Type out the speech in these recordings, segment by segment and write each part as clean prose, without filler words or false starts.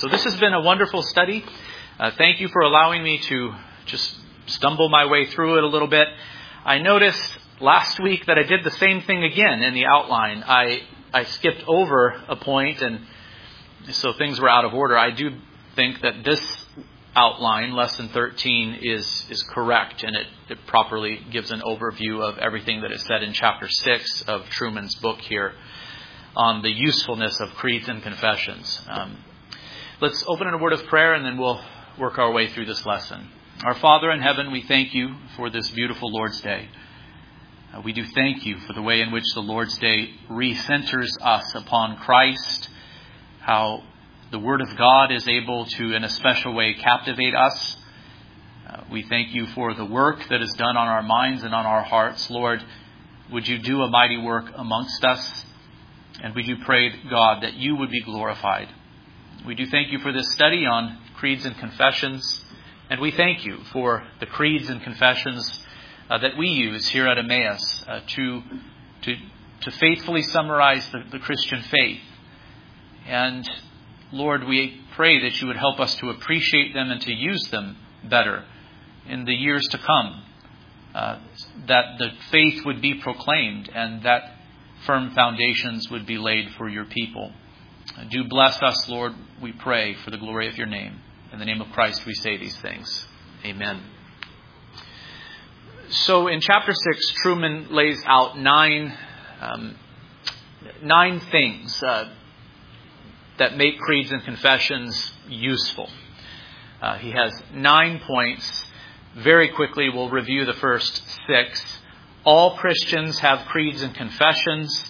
So this has been a wonderful study. Thank you for allowing me to just stumble my way through it a little bit. I noticed last week that I did the same thing again in the outline. I skipped over a point, and so things were out of order. I do think that this outline, Lesson 13, is correct, and it properly gives an overview of everything that is said in Chapter 6 of Truman's book here on the usefulness of creeds and confessions. Let's open in a word of prayer, and then we'll work our way through this lesson. Our Father in heaven, we thank you for this beautiful Lord's Day. We do thank you for the way in which the Lord's Day recenters us upon Christ, how the Word of God is able to, in a special way, captivate us. We thank you for the work that is done on our minds and on our hearts. Lord, would you do a mighty work amongst us? And we do pray, God, that you would be glorified. We do thank you for this study on creeds and confessions. And we thank you for the creeds and confessions that we use here at Emmaus to faithfully summarize the Christian faith. And Lord, we pray that you would help us to appreciate them and to use them better in the years to come, that the faith would be proclaimed and that firm foundations would be laid for your people. Do bless us, Lord, we pray, for the glory of your name. In the name of Christ we say these things. Amen. So in Chapter 6, Truman lays out nine things that make creeds and confessions useful. He has 9 points. Very quickly, we'll review the first 6. All Christians have creeds and confessions.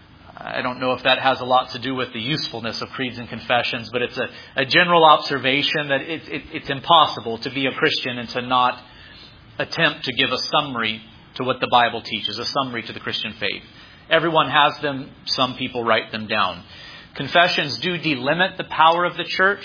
I don't know if that has a lot to do with the usefulness of creeds and confessions, but it's a general observation that it's impossible to be a Christian and to not attempt to give a summary to what the Bible teaches, a summary to the Christian faith. Everyone has them. Some people write them down. Confessions do delimit the power of the church,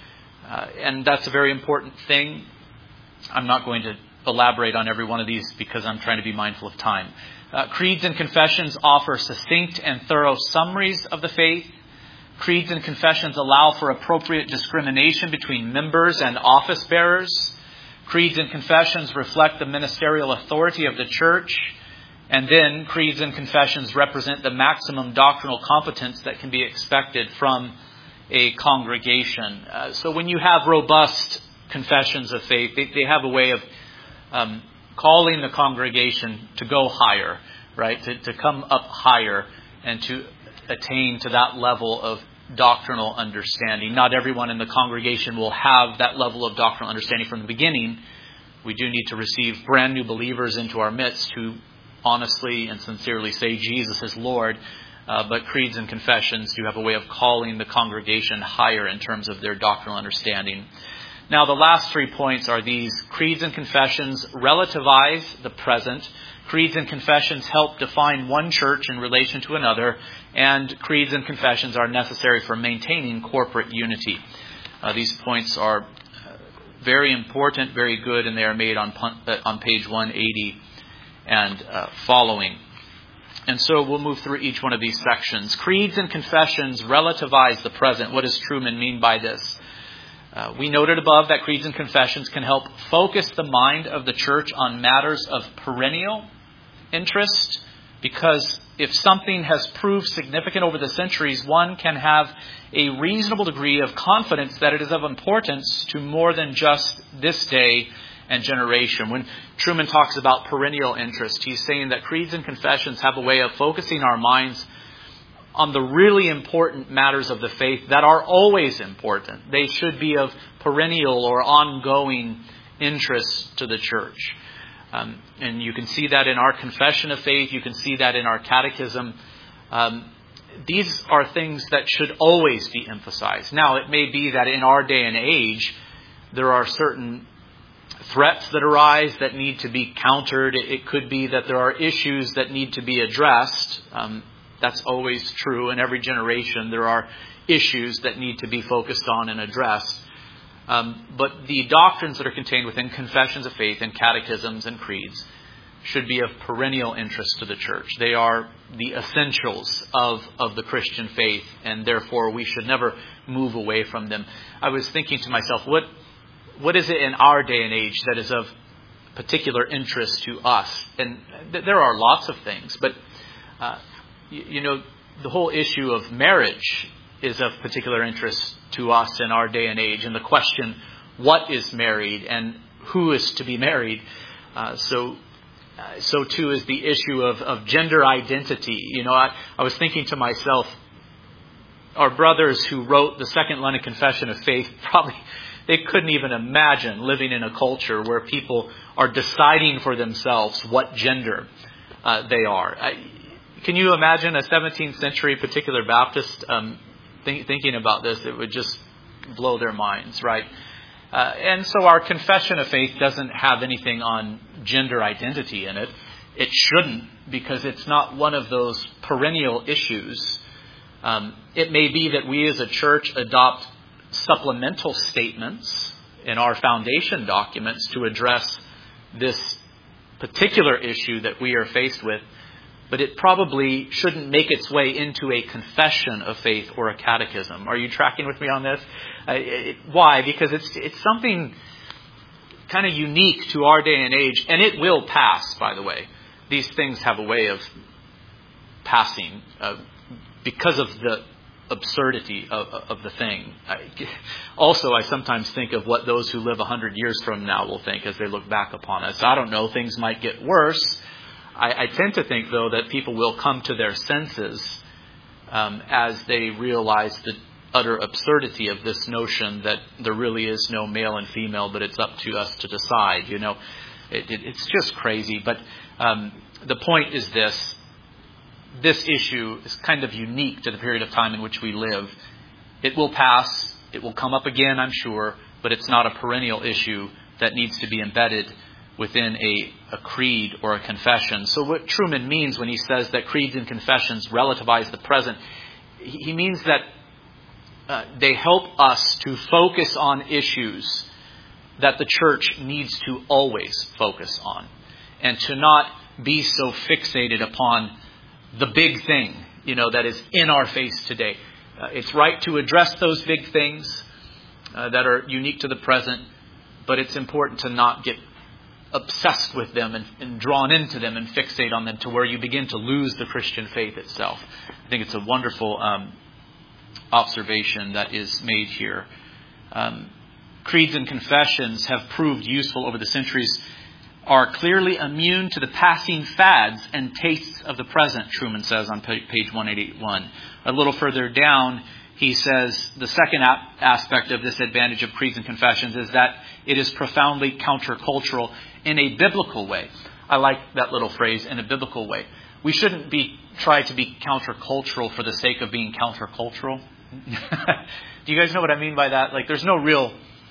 and that's a very important thing. I'm not going to elaborate on every one of these because I'm trying to be mindful of time. Creeds and confessions offer succinct and thorough summaries of the faith. Creeds and confessions allow for appropriate discrimination between members and office bearers. Creeds and confessions reflect the ministerial authority of the church. And then creeds and confessions represent the maximum doctrinal competence that can be expected from a congregation. So when you have robust confessions of faith, they have a way of calling the congregation to go higher, right? To come up higher and to attain to that level of doctrinal understanding. Not everyone in the congregation will have that level of doctrinal understanding from the beginning. We do need to receive brand new believers into our midst who honestly and sincerely say Jesus is Lord. But creeds and confessions do have a way of calling the congregation higher in terms of their doctrinal understanding. Now, the last 3 points are these. Creeds and confessions relativize the present. Creeds and confessions help define one church in relation to another. And creeds and confessions are necessary for maintaining corporate unity. These points are very important, very good, and they are made on page 180 and following. And so we'll move through each one of these sections. Creeds and confessions relativize the present. What does Truman mean by this? We noted above that creeds and confessions can help focus the mind of the church on matters of perennial interest, because if something has proved significant over the centuries, one can have a reasonable degree of confidence that it is of importance to more than just this day and generation. When Truman talks about perennial interest, he's saying that creeds and confessions have a way of focusing our minds on the really important matters of the faith that are always important. They should be of perennial or ongoing interest to the church. And you can see that in our confession of faith. You can see that in our catechism. These are things that should always be emphasized. Now, it may be that in our day and age, there are certain threats that arise that need to be countered. It could be that there are issues that need to be addressed. That's always true. In every generation, there are issues that need to be focused on and addressed. But the doctrines that are contained within confessions of faith and catechisms and creeds should be of perennial interest to the church. They are the essentials of the Christian faith, and therefore we should never move away from them. I was thinking to myself, what is it in our day and age that is of particular interest to us? And there are lots of things, but the whole issue of marriage is of particular interest to us in our day and age, and the question, what is married and who is to be married? So too is the issue of gender identity. I was thinking to myself, our brothers who wrote the Second London Confession of Faith, probably they couldn't even imagine living in a culture where people are deciding for themselves what gender they are. Can you imagine a 17th century particular Baptist thinking about this? It would just blow their minds, right? And so our confession of faith doesn't have anything on gender identity in it. It shouldn't, because it's not one of those perennial issues. It may be that we as a church adopt supplemental statements in our foundation documents to address this particular issue that we are faced with, but it probably shouldn't make its way into a confession of faith or a catechism. Are you tracking with me on this? Why? Because it's something kind of unique to our day and age, and it will pass, by the way. These things have a way of passing because of the absurdity of the thing. Also, I sometimes think of what those who live 100 years from now will think as they look back upon us. I don't know, things might get worse. I tend to think, though, that people will come to their senses as they realize the utter absurdity of this notion that there really is no male and female, but it's up to us to decide. It's just crazy. But the point is this. This issue is kind of unique to the period of time in which we live. It will pass. It will come up again, I'm sure, but it's not a perennial issue that needs to be embedded within a creed or a confession. So what Truman means when he says that creeds and confessions relativize the present, he means that they help us to focus on issues that the church needs to always focus on, and to not be so fixated upon the big thing, that is in our face today. It's right to address those big things that are unique to the present, but it's important to not get obsessed with them and drawn into them and fixate on them to where you begin to lose the Christian faith itself. I think it's a wonderful observation that is made here. Creeds and confessions have proved useful over the centuries, are clearly immune to the passing fads and tastes of the present, Truman says on page 181. A little further down, he says the second aspect of this advantage of creeds and confessions is that it is profoundly countercultural in a biblical way. I like that little phrase, in a biblical way. We shouldn't try to be countercultural for the sake of being countercultural. Do you guys know what I mean by that? Like, there's no real...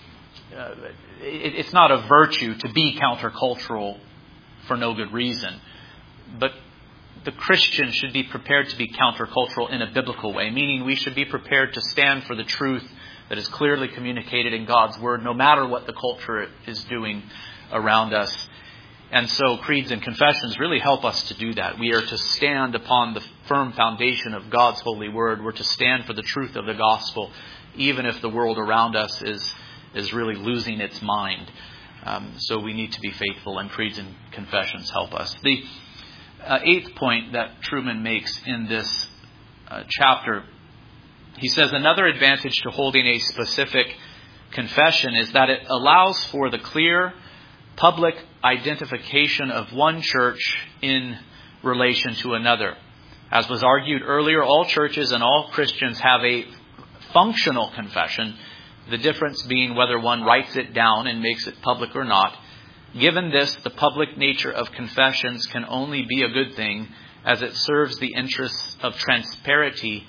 it's not a virtue to be countercultural for no good reason. But the Christian should be prepared to be countercultural in a biblical way, meaning we should be prepared to stand for the truth that is clearly communicated in God's Word, no matter what the culture is doing around us. And so creeds and confessions really help us to do that. We are to stand upon the firm foundation of God's holy Word. We're to stand for the truth of the gospel, even if the world around us is really losing its mind. So we need to be faithful, and creeds and confessions help us. The eighth point that Truman makes in this chapter, he says another advantage to holding a specific confession is that it allows for the clear public identification of one church in relation to another. As was argued earlier, all churches and all Christians have a functional confession, the difference being whether one writes it down and makes it public or not. Given this, the public nature of confessions can only be a good thing as it serves the interests of transparency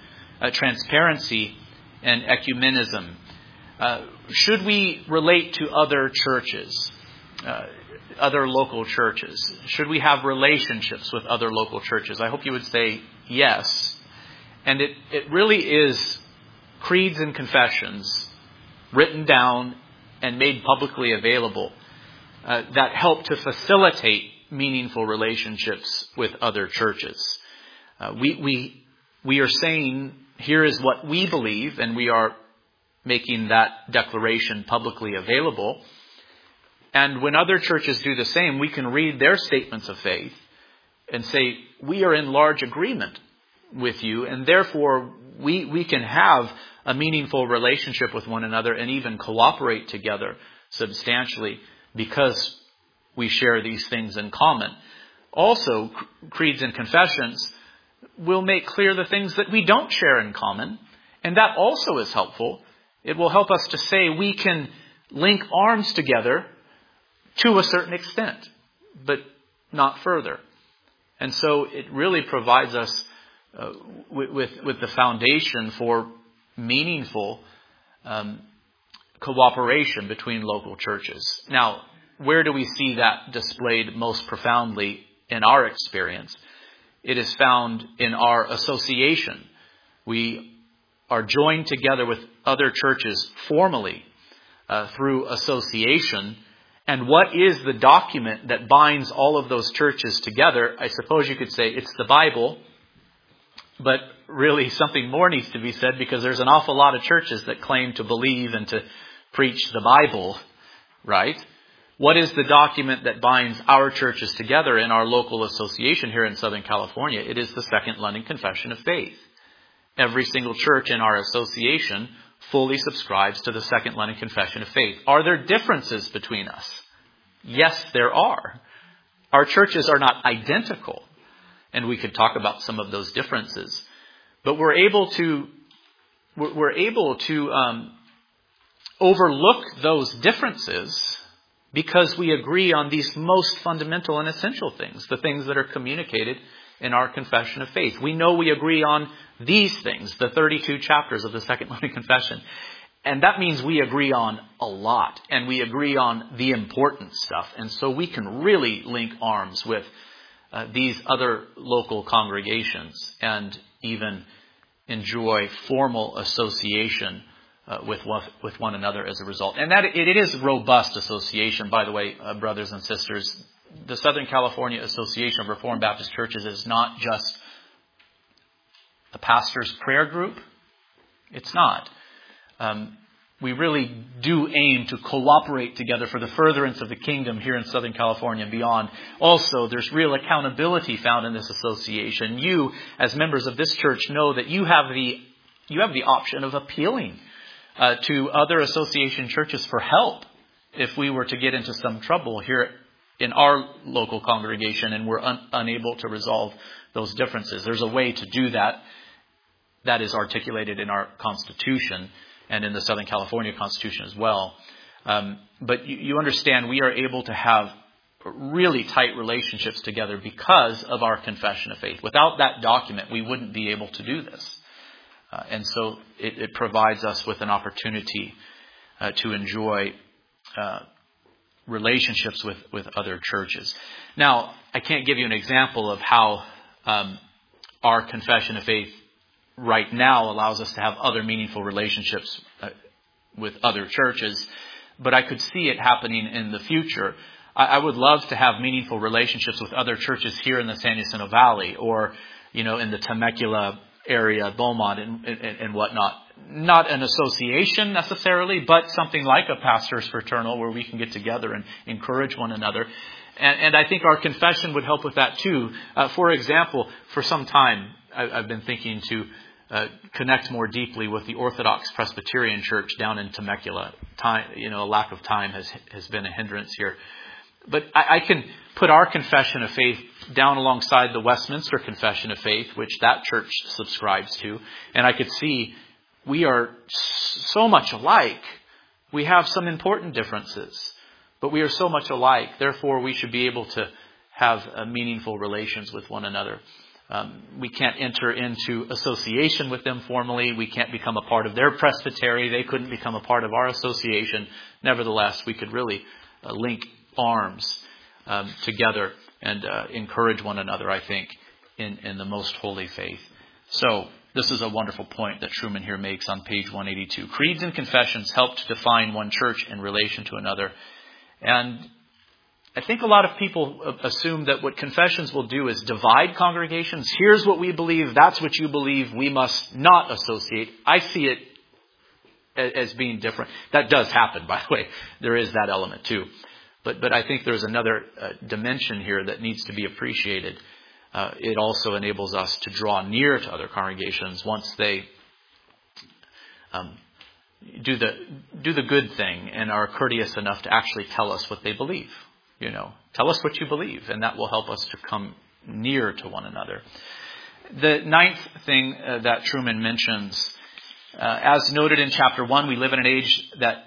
and ecumenism. Should we relate to other churches, other local churches? Should we have relationships with other local churches? I hope you would say yes. And it really is creeds and confessions written down and made publicly available that help to facilitate meaningful relationships with other churches. We are saying, here is what we believe, and we are making that declaration publicly available. And when other churches do the same, we can read their statements of faith and say, we are in large agreement with you, and therefore we can have a meaningful relationship with one another and even cooperate together substantially because we share these things in common. Also, creeds and confessions will make clear the things that we don't share in common, and that also is helpful. It will help us to say we can link arms together to a certain extent, but not further. And so it really provides us with the foundation for meaningful cooperation between local churches. Now, where do we see that displayed most profoundly in our experience? It is found in our association. We are joined together with other churches formally through association. And what is the document that binds all of those churches together? I suppose you could say it's the Bible. But really something more needs to be said, because there's an awful lot of churches that claim to believe and to preach the Bible, right? What is the document that binds our churches together in our local association here in Southern California? It is the Second London Confession of Faith. Every single church in our association fully subscribes to the Second London Confession of Faith. Are there differences between us? Yes, there are. Our churches are not identical, and we could talk about some of those differences. But we're able to overlook those differences because we agree on these most fundamental and essential things, the things that are communicated in our confession of faith. We know we agree on these things, the 32 chapters of the Second London Confession. And that means we agree on a lot, and we agree on the important stuff. And so we can really link arms with these other local congregations and even enjoy formal association with one another as a result. And that it is robust association, by the way, brothers and sisters. The Southern California Association of Reformed Baptist Churches is not just a pastor's prayer group. It's not. We really do aim to cooperate together for the furtherance of the kingdom here in Southern California and beyond. Also, there's real accountability found in this association. You, as members of this church, know that you have the option of appealing to other association churches for help if we were to get into some trouble here in our local congregation and we're unable to resolve those differences. There's a way to do that. That is articulated in our Constitution and in the Southern California Constitution as well. But you understand, we are able to have really tight relationships together because of our confession of faith. Without that document, we wouldn't be able to do this. And so it provides us with an opportunity to enjoy relationships with other churches. Now, I can't give you an example of how our confession of faith right now allows us to have other meaningful relationships with other churches, but I could see it happening in the future. I would love to have meaningful relationships with other churches here in the San Jacinto Valley, or in the Temecula area, Beaumont and whatnot. Not an association necessarily, but something like a pastor's fraternal where we can get together and encourage one another. And I think our confession would help with that too. For example, for some time, I've been thinking to connect more deeply with the Orthodox Presbyterian Church down in Temecula. A lack of time has been a hindrance here. But I can put our confession of faith down alongside the Westminster Confession of Faith, which that church subscribes to. And I could see we are so much alike. We have some important differences, but we are so much alike. Therefore, we should be able to have meaningful relations with one another. We can't enter into association with them formally. We can't become a part of their presbytery. They couldn't become a part of our association. Nevertheless, we could really link arms together and encourage one another, I think, in the most holy faith. So this is a wonderful point that Truman here makes on page 182. Creeds and confessions help to define one church in relation to another. And I think a lot of people assume that what confessions will do is divide congregations. Here's what we believe. That's what you believe. We must not associate. I see it as being different. That does happen, by the way. There is that element too. But I think there's another dimension here that needs to be appreciated. It also enables us to draw near to other congregations once they do the good thing and are courteous enough to actually tell us what they believe. Tell us what you believe, and that will help us to come near to one another. The ninth thing that Trueman mentions, as noted in chapter 1, we live in an age that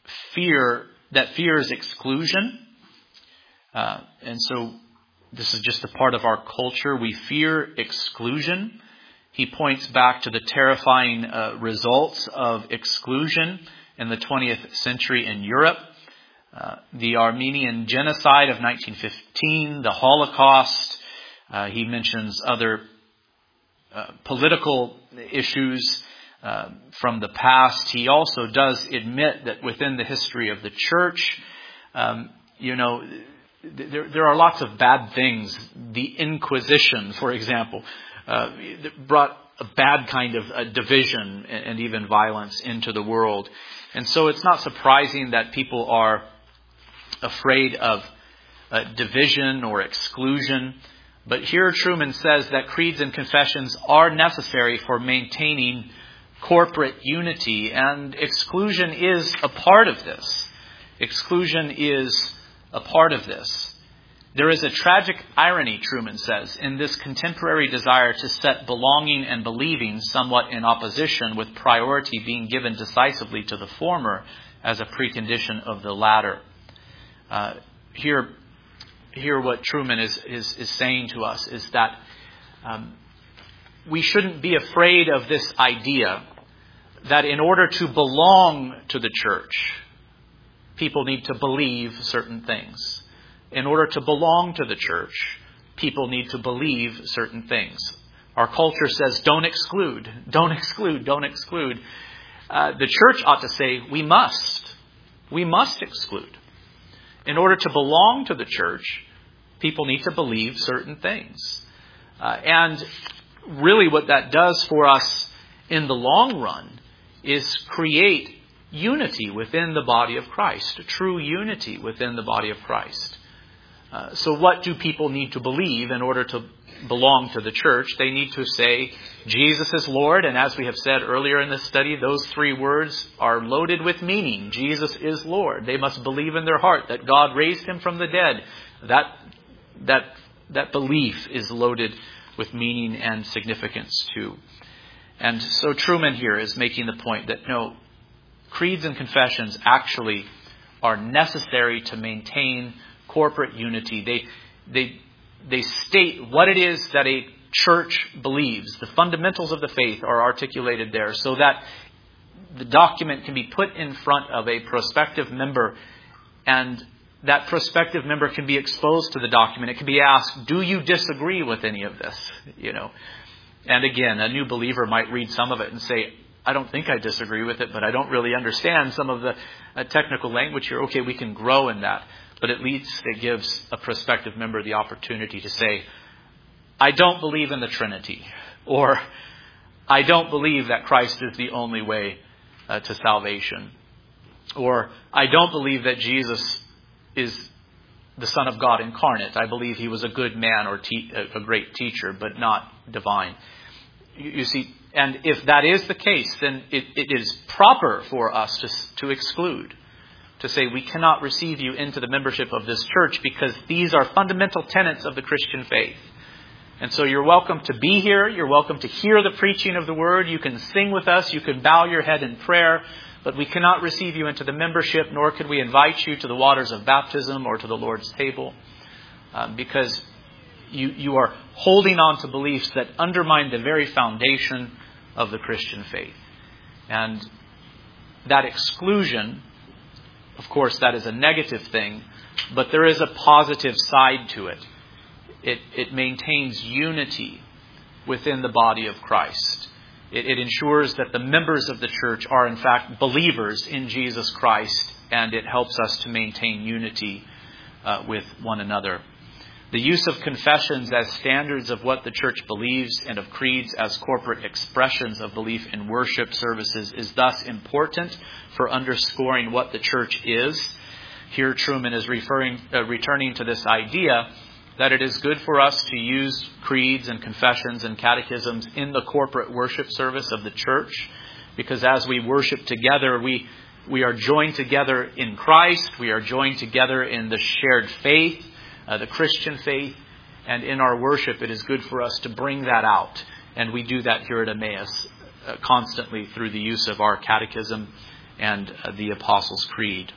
fears exclusion. And so this is just a part of our culture. We fear exclusion. He points back to the terrifying results of exclusion in the 20th century in Europe. The Armenian genocide of 1915, the Holocaust. He mentions other political issues from the past. He also does admit that within the history of the church, there are lots of bad things. The Inquisition, for example, brought a bad kind of division and even violence into the world. And so it's not surprising that people are afraid of division or exclusion. But here Trueman says that creeds and confessions are necessary for maintaining corporate unity, and exclusion is a part of this. Exclusion is a part of this. There is a tragic irony, Trueman says, in this contemporary desire to set belonging and believing somewhat in opposition, with priority being given decisively to the former as a precondition of the latter. Here what Trueman is saying to us is that we shouldn't be afraid of this idea that in order to belong to the church, people need to believe certain things. In order to belong to the church, people need to believe certain things. Our culture says, don't exclude, don't exclude, don't exclude. The church ought to say, we must exclude. In order to belong to the church, people need to believe certain things. And really what that does for us in the long run is create unity within the body of Christ, true unity within the body of Christ. So what do people need to believe in order to belong to the church? They need to say, Jesus is Lord. And as we have said earlier in this study, those three words are loaded with meaning. Jesus is Lord. They must believe in their heart that God raised him from the dead. That belief is loaded with meaning and significance too. And so Trueman here is making the point that no, creeds and confessions actually are necessary to maintain corporate unity. They state what it is that a church believes. The fundamentals of the faith are articulated there so that the document can be put in front of a prospective member, and that prospective member can be exposed to the document. It can be asked, do you disagree with any of this? And again, a new believer might read some of it and say, I don't think I disagree with it, but I don't really understand some of the technical language here. Okay, we can grow in that. But at least it gives a prospective member the opportunity to say, I don't believe in the Trinity, or I don't believe that Christ is the only way to salvation, or I don't believe that Jesus is the Son of God incarnate. I believe he was a good man or a great teacher, but not divine. You see, and if that is the case, then it is proper for us to exclude. To say we cannot receive you into the membership of this church because these are fundamental tenets of the Christian faith. And so you're welcome to be here. You're welcome to hear the preaching of the word. You can sing with us. You can bow your head in prayer. But we cannot receive you into the membership, nor could we invite you to the waters of baptism or to the Lord's table. Because you are holding on to beliefs that undermine the very foundation of the Christian faith. And that exclusion, of course, that is a negative thing, but there is a positive side to it. It maintains unity within the body of Christ. It ensures that the members of the church are in fact believers in Jesus Christ, and it helps us to maintain unity with one another. The use of confessions as standards of what the church believes and of creeds as corporate expressions of belief in worship services is thus important for underscoring what the church is. Here Trueman is returning to this idea that it is good for us to use creeds and confessions and catechisms in the corporate worship service of the church, because as we worship together, we are joined together in Christ, we are joined together in the shared faith, the Christian faith, and in our worship it is good for us to bring that out. And we do that here at Emmaus constantly through the use of our catechism and the Apostles' Creed.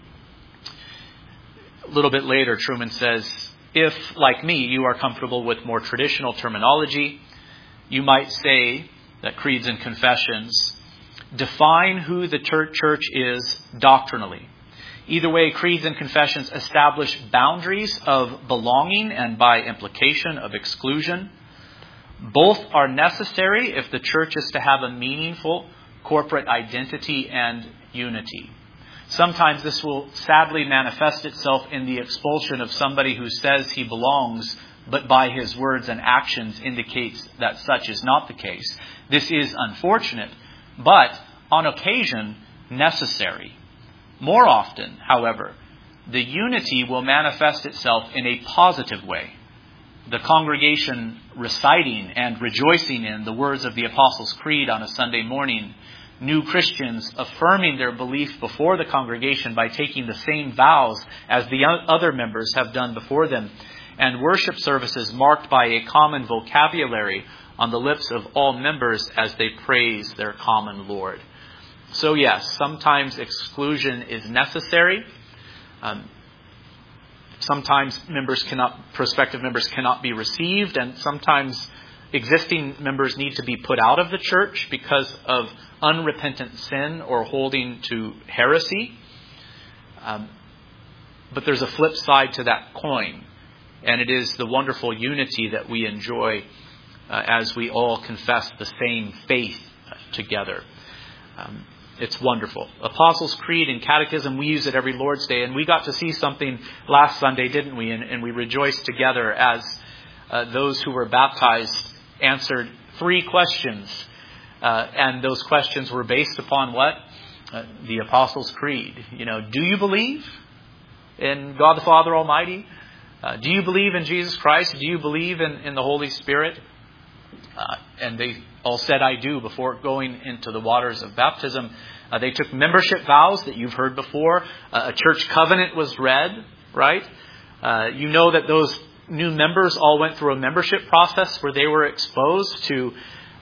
A little bit later, Trueman says, if, like me, you are comfortable with more traditional terminology, you might say that creeds and confessions define who the church is doctrinally. Either way, creeds and confessions establish boundaries of belonging and by implication of exclusion. Both are necessary if the church is to have a meaningful corporate identity and unity. Sometimes this will sadly manifest itself in the expulsion of somebody who says he belongs, but by his words and actions indicates that such is not the case. This is unfortunate, but on occasion necessary. More often, however, the unity will manifest itself in a positive way. The congregation reciting and rejoicing in the words of the Apostles' Creed on a Sunday morning, new Christians affirming their belief before the congregation by taking the same vows as the other members have done before them, and worship services marked by a common vocabulary on the lips of all members as they praise their common Lord. So yes, sometimes exclusion is necessary. Sometimes prospective members cannot be received, and sometimes existing members need to be put out of the church because of unrepentant sin or holding to heresy. But there's a flip side to that coin, and it is the wonderful unity that we enjoy as we all confess the same faith together. It's wonderful. Apostles' Creed and Catechism, we use it every Lord's Day, and we got to see something last Sunday, didn't we? And we rejoiced together as those who were baptized answered 3 questions. And those questions were based upon what? The Apostles' Creed. Do you believe in God the Father Almighty? Do you believe in Jesus Christ? Do you believe in the Holy Spirit? And they all said, I do, before going into the waters of baptism. They took membership vows that you've heard before. A church covenant was read, right? You know that those new members all went through a membership process where they were exposed to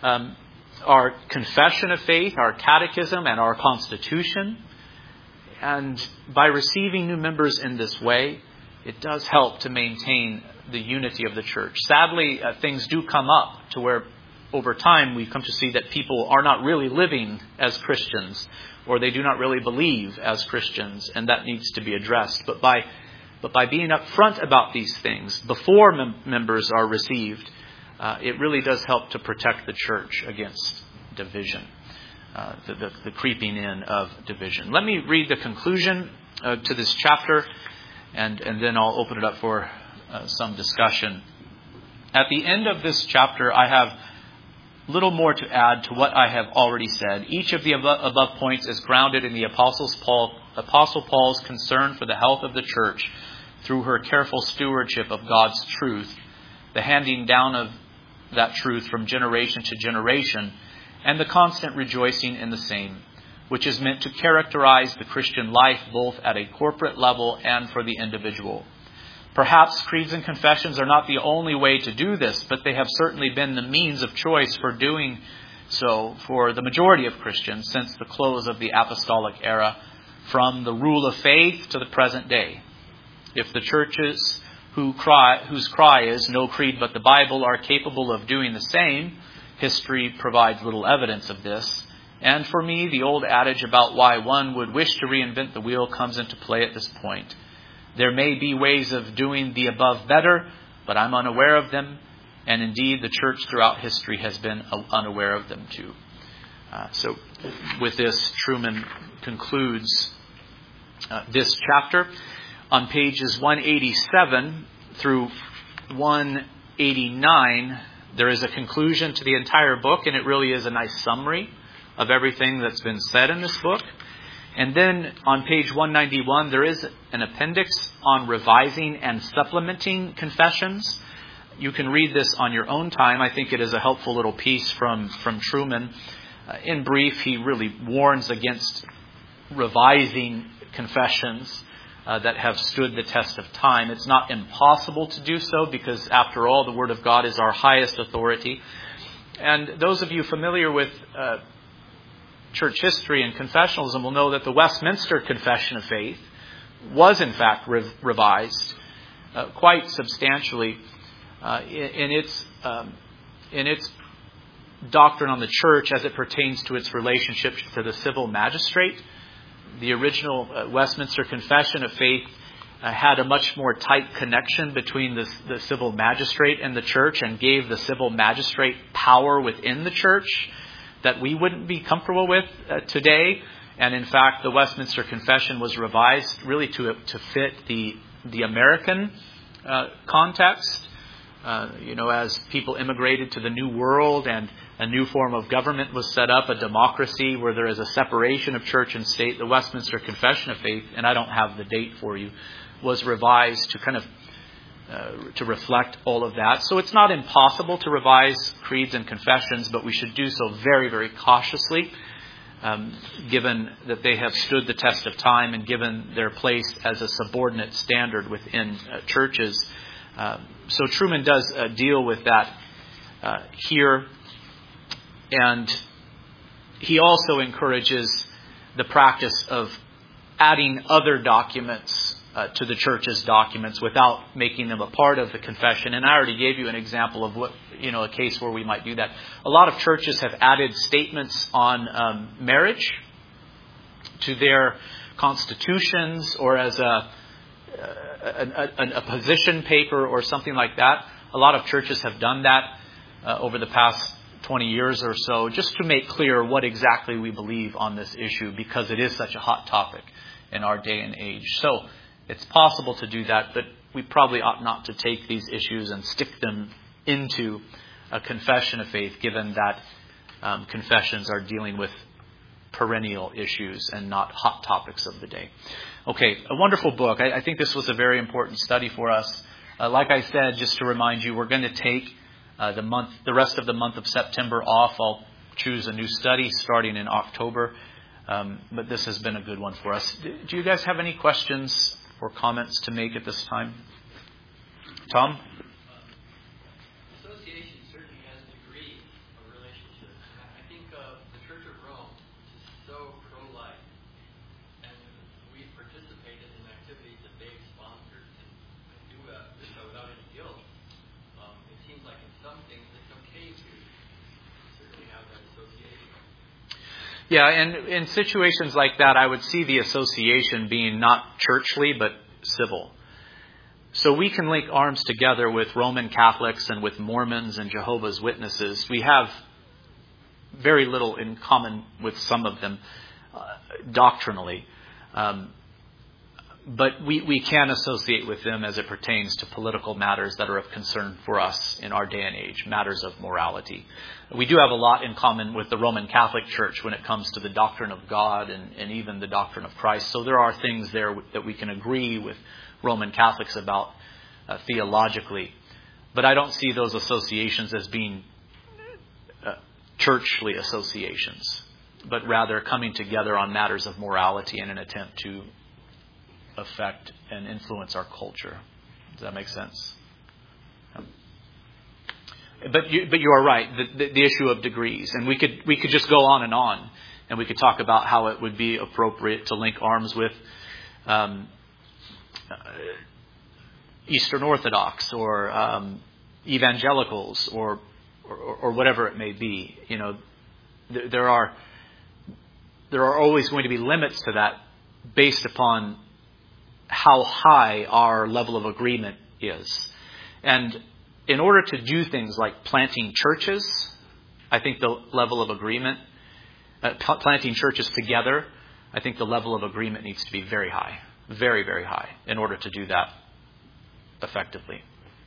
our confession of faith, our catechism, and our constitution. And by receiving new members in this way, it does help to maintain the unity of the church. Sadly, things do come up to where over time we come to see that people are not really living as Christians, or they do not really believe as Christians, and that needs to be addressed. But by being upfront about these things before members are received, it really does help to protect the church against division, the creeping in of division. Let me read the conclusion to this chapter, and then I'll open it up for some discussion. At the end of this chapter, I have little more to add to what I have already said. Each of the above points is grounded in the Apostle Paul's concern for the health of the church through her careful stewardship of God's truth, the handing down of that truth from generation to generation, and the constant rejoicing in the same, which is meant to characterize the Christian life both at a corporate level and for the individual. Perhaps creeds and confessions are not the only way to do this, but they have certainly been the means of choice for doing so for the majority of Christians since the close of the apostolic era, from the rule of faith to the present day. If the churches whose cry is no creed but the Bible are capable of doing the same, history provides little evidence of this. And for me, the old adage about why one would wish to reinvent the wheel comes into play at this point. There may be ways of doing the above better, but I'm unaware of them. And indeed, the church throughout history has been unaware of them too. So with this, Trueman concludes this chapter. On pages 187 through 189, there is a conclusion to the entire book, and it really is a nice summary of everything that's been said in this book. And then on page 191, there is an appendix on revising and supplementing confessions. You can read this on your own time. I think it is a helpful little piece from Truman. In brief, he really warns against revising confessions that have stood the test of time. It's not impossible to do so because, after all, the Word of God is our highest authority. And those of you familiar with church history and confessionalism will know that the Westminster Confession of Faith was, in fact, revised quite substantially in its doctrine on the church as it pertains to its relationship to the civil magistrate. The original Westminster Confession of Faith had a much more tight connection between the civil magistrate and the church, and gave the civil magistrate power within the church that we wouldn't be comfortable with today. And in fact, the Westminster Confession was revised really to fit the American context. As people immigrated to the New World and a new form of government was set up, a democracy where there is a separation of church and state, the Westminster Confession of Faith, and I don't have the date for you, was revised to kind of to reflect all of that. So it's not impossible to revise creeds and confessions, but we should do so very, very cautiously, given that they have stood the test of time and given their place as a subordinate standard within churches. So Truman does deal with that here. And he also encourages the practice of adding other documents to the church's documents without making them a part of the confession. And I already gave you an example of what, a case where we might do that. A lot of churches have added statements on marriage to their constitutions, or as a position paper or something like that. A lot of churches have done that over the past 20 years or so, just to make clear what exactly we believe on this issue, because it is such a hot topic in our day and age. So it's possible to do that, but we probably ought not to take these issues and stick them into a confession of faith, given that confessions are dealing with perennial issues and not hot topics of the day. Okay, a wonderful book. I think this was a very important study for us. Like I said, just to remind you, we're going to take the rest of the month of September off. I'll choose a new study starting in October. But this has been a good one for us. Do you guys have any questions or comments to make at this time? Tom? Association certainly has a degree of relationship. I think the Church of Rome is so pro-life, and we've participated in activities that they've sponsored and do this without any guilt. It seems like in some things it's okay to certainly have that association. Yeah, and in situations like that, I would see the association being not churchly, but civil. So we can link arms together with Roman Catholics and with Mormons and Jehovah's Witnesses. We have very little in common with some of them doctrinally. But we can associate with them as it pertains to political matters that are of concern for us in our day and age, matters of morality. We do have a lot in common with the Roman Catholic Church when it comes to the doctrine of God and even the doctrine of Christ. So there are things there that we can agree with Roman Catholics about theologically. But I don't see those associations as being churchly associations, but rather coming together on matters of morality in an attempt to affect and influence our culture. Does that make sense? But you are right. The issue of degrees, and we could just go on, and we could talk about how it would be appropriate to link arms with Eastern Orthodox or evangelicals or whatever it may be. There are always going to be limits to that based upon how high our level of agreement is. And in order to do things like planting churches, I think the level of agreement, planting churches together, I think the level of agreement needs to be very high, very, very high in order to do that effectively.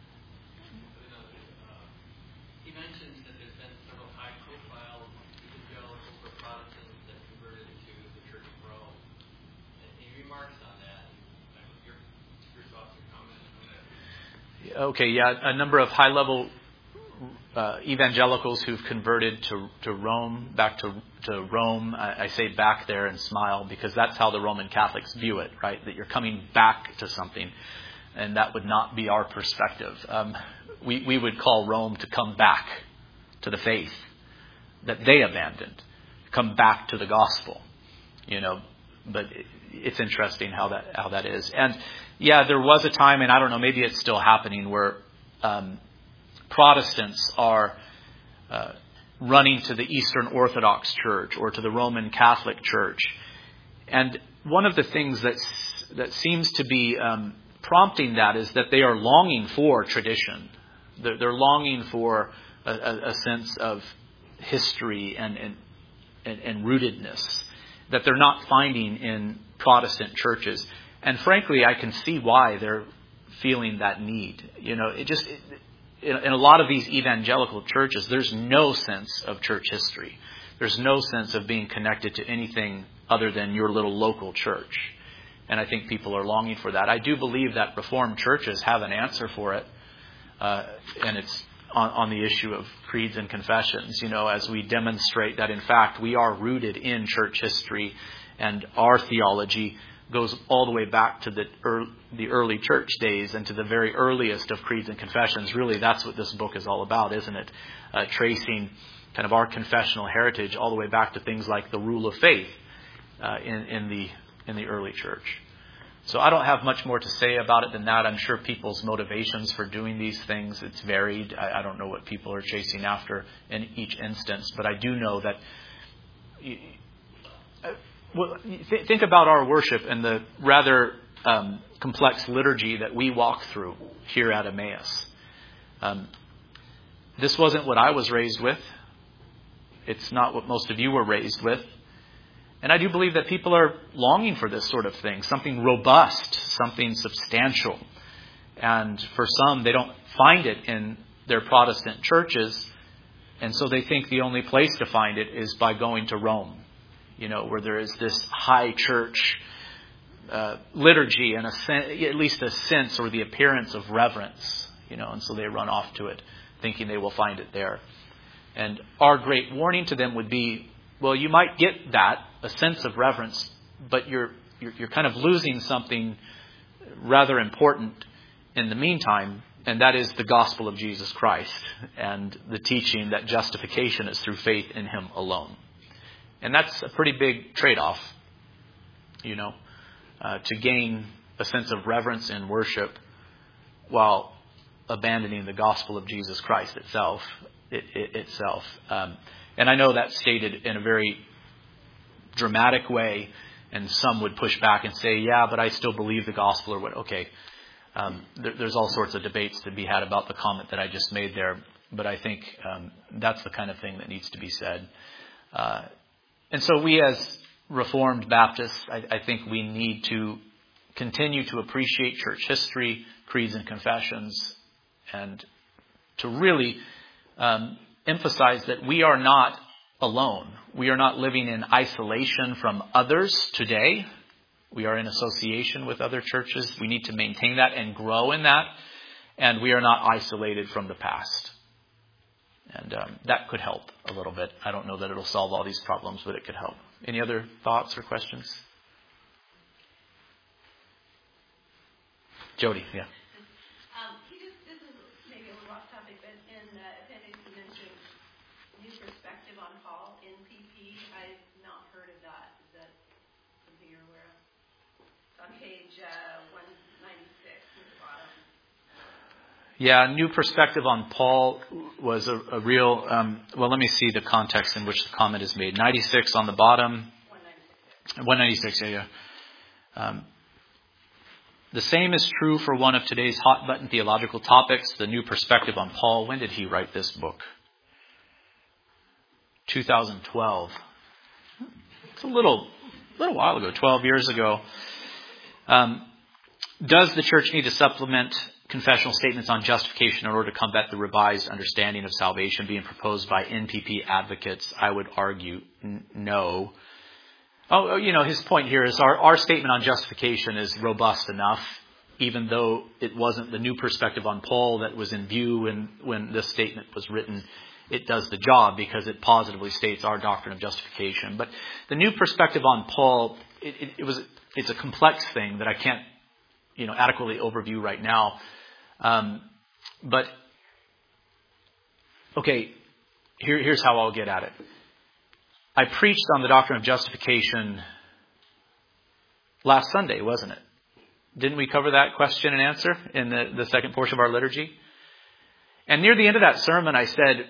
He mentions that there's been several high-profile evangelical or Protestants that converted to the Church of Rome. And he remarks on that. Your thoughts or comments on that? Okay, yeah, a number of high-level evangelicals who've converted to Rome, back to Rome. I say back there and smile because that's how the Roman Catholics view it, right? That you're coming back to something. And that would not be our perspective. We would call Rome to come back to the faith that they abandoned, come back to the gospel, But it's interesting how that is. And yeah, there was a time, and I don't know, maybe it's still happening, where Protestants are running to the Eastern Orthodox Church or to the Roman Catholic Church, and one of the things that seems to be prompting that is that they are longing for tradition. They're longing for a sense of history and rootedness that they're not finding in Protestant churches. And frankly, I can see why they're feeling that need. In a lot of these evangelical churches, there's no sense of church history. There's no sense of being connected to anything other than your little local church. And I think people are longing for that. I do believe that Reformed churches have an answer for it. And it's on the issue of creeds and confessions, as we demonstrate that, in fact, we are rooted in church history, and our theology goes all the way back to the early church days and to the very earliest of creeds and confessions. Really, that's what this book is all about, isn't it? Tracing kind of our confessional heritage all the way back to things like the rule of faith in the early church. So I don't have much more to say about it than that. I'm sure people's motivations for doing these things, it's varied. I don't know what people are chasing after in each instance, but I do know that think about our worship and the rather complex liturgy that we walk through here at Emmaus. This wasn't what I was raised with. It's not what most of you were raised with. And I do believe that people are longing for this sort of thing, something robust, something substantial. And for some, they don't find it in their Protestant churches. And so they think the only place to find it is by going to Rome, where there is this high church liturgy and at least a sense or the appearance of reverence, and so they run off to it thinking they will find it there. And our great warning to them would be, well, you might get that, a sense of reverence, but you're kind of losing something rather important in the meantime, and that is the gospel of Jesus Christ and the teaching that justification is through faith in Him alone. And that's a pretty big trade-off, to gain a sense of reverence in worship while abandoning the gospel of Jesus Christ itself. And I know that's stated in a very dramatic way, and some would push back and say, yeah, but I still believe the gospel or what. Okay, there's all sorts of debates to be had about the comment that I just made there, but I think that's the kind of thing that needs to be said. And so we as Reformed Baptists, I think we need to continue to appreciate church history, creeds and confessions, and to really emphasize that we are not alone. We are not living in isolation from others today. We are in association with other churches. We need to maintain that and grow in that. And we are not isolated from the past. And that could help a little bit. I don't know that it'll solve all these problems, but it could help. Any other thoughts or questions? Jody, yeah. This is maybe a little off topic, but in appendix you mentioned new perspective on Paul in PP. I've not heard of that. Is that something you're aware of? It's on page 196 at the bottom. Yeah, new perspective on Paul was a real... well, let me see the context in which the comment is made. 96 on the bottom. 196, yeah. The same is true for one of today's hot-button theological topics, the new perspective on Paul. When did he write this book? 2012. It's a little while ago, 12 years ago. Does the church need to supplement confessional statements on justification in order to combat the revised understanding of salvation being proposed by NPP advocates? I would argue no. His point here is our statement on justification is robust enough, even though it wasn't the new perspective on Paul that was in view when this statement was written. It does the job because it positively states our doctrine of justification. But the new perspective on Paul, it's a complex thing that I can't, adequately overview right now. But okay, here's how I'll get at it. I preached on the doctrine of justification last Sunday, wasn't it? Didn't we cover that question and answer in the second portion of our liturgy? And near the end of that sermon, I said,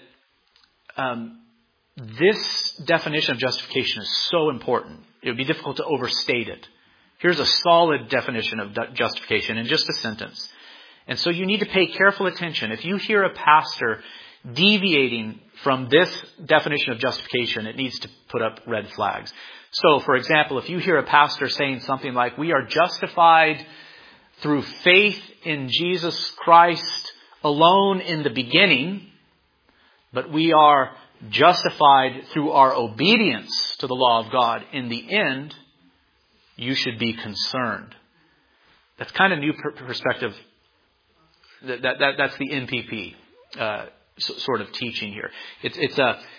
this definition of justification is so important. It would be difficult to overstate it. Here's a solid definition of justification in just a sentence. And so you need to pay careful attention. If you hear a pastor deviating from this definition of justification, it needs to put up red flags. So, for example, if you hear a pastor saying something like, we are justified through faith in Jesus Christ alone in the beginning, but we are justified through our obedience to the law of God in the end, you should be concerned. That's kind of new perspective. That's the NPP sort of teaching here. It's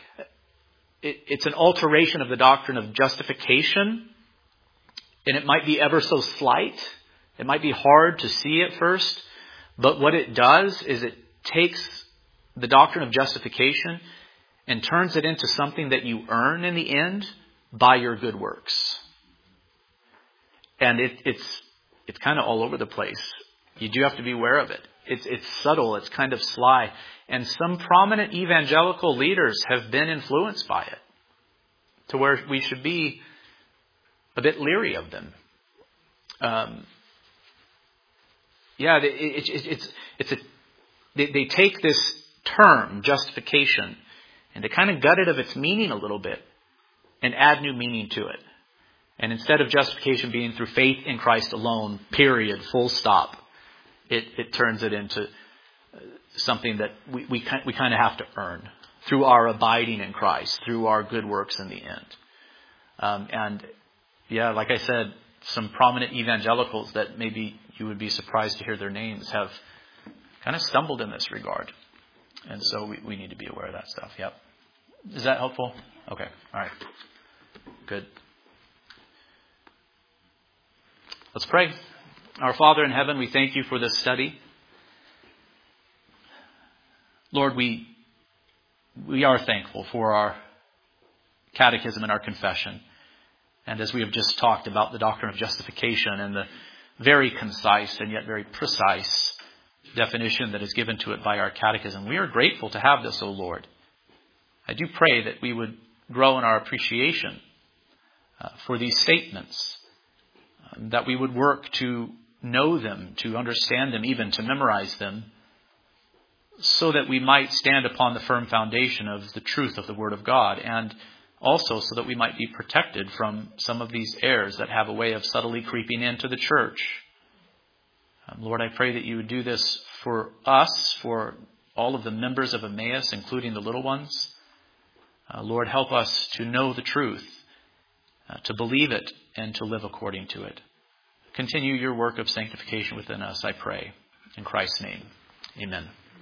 an alteration of the doctrine of justification, and it might be ever so slight. It might be hard to see at first, but what it does is it takes the doctrine of justification and turns it into something that you earn in the end by your good works. And it's kind of all over the place. You do have to be aware of it. It's subtle. It's kind of sly. And some prominent evangelical leaders have been influenced by it to where we should be a bit leery of them. They take this term, justification, and they kind of gut it of its meaning a little bit and add new meaning to it. And instead of justification being through faith in Christ alone, period, full stop, it turns it into something that we kind of have to earn through our abiding in Christ, through our good works in the end. Like I said, some prominent evangelicals that maybe you would be surprised to hear their names have kind of stumbled in this regard. And so we need to be aware of that stuff. Yep. Is that helpful? Okay. All right. Good. Let's pray. Our Father in heaven, we thank you for this study. Lord, we are thankful for our catechism and our confession. And as we have just talked about the doctrine of justification and the very concise and yet very precise definition that is given to it by our catechism, we are grateful to have this, O Lord. I do pray that we would grow in our appreciation for these statements, that we would work to know them, to understand them, even to memorize them, so that we might stand upon the firm foundation of the truth of the Word of God, and also so that we might be protected from some of these errors that have a way of subtly creeping into the church. Lord, I pray that you would do this for us, for all of the members of Emmaus, including the little ones. Lord, help us to know the truth, to believe it, and to live according to it. Continue your work of sanctification within us, I pray. In Christ's name, amen.